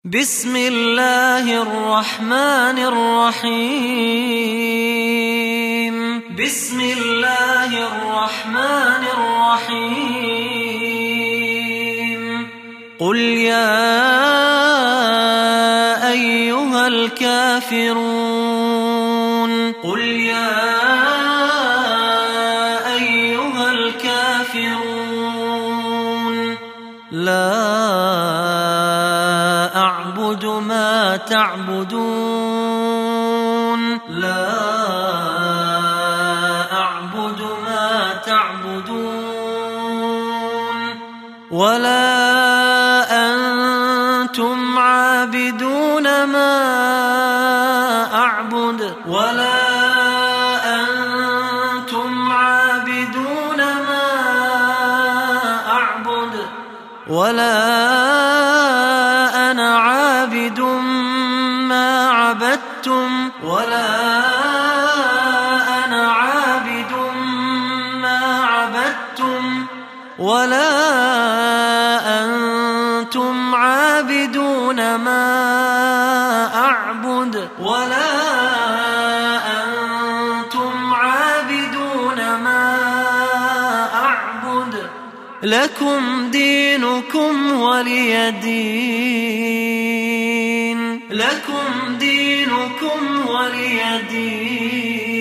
بسم الله الرحمن الرحيم بسم الله الرحمن الرحيم قل يا أيها الكافرون قل يا أيها الكافرون لا أعبد ما تعبدون لا أعبد ما تعبدون ولا أنتم عابدون ما أعبد ولا أنتم عابدون ما أعبد ولا أنا عابد ما عبدتم ولا أنا عابد ما عبدتم ولا أنتم عابدون ما أعبد ولا أنتم عابدون ما أعبد لكم دينكم ولي دين لكم دينكم ولي دين.